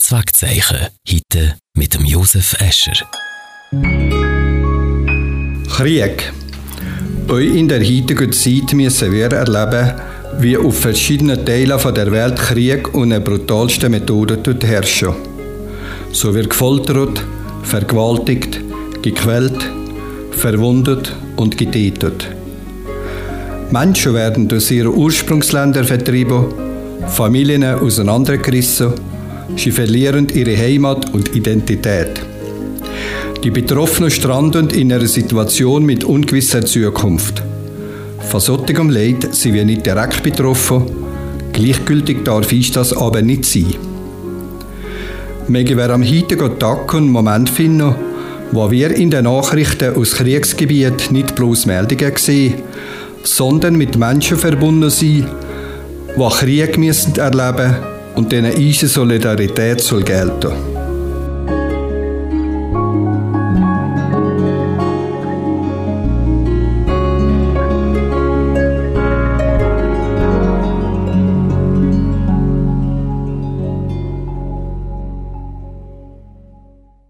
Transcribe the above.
Ortswegzeichen. Heute mit dem Josef Escher. Krieg. Auch in der heutigen Zeit müssen wir erleben, wie auf verschiedenen Teilen der Welt Krieg und eine brutalste Methode herrschen. So wird gefoltert, vergewaltigt, gequält, verwundet und getötet. Menschen werden aus ihren Ursprungsländern vertrieben, Familien auseinandergerissen, sie verlieren ihre Heimat und Identität. Die Betroffenen stranden in einer Situation mit ungewisser Zukunft. Von solchem Leid sind wir nicht direkt betroffen, gleichgültig darf ich das aber nicht sein. Mögen wir am heutigen Tag einen Moment finden, wo wir in den Nachrichten aus Kriegsgebieten nicht bloß Meldungen sehen, sondern mit Menschen verbunden sind, die Krieg erleben müssen und denen unsere Solidarität gelten soll.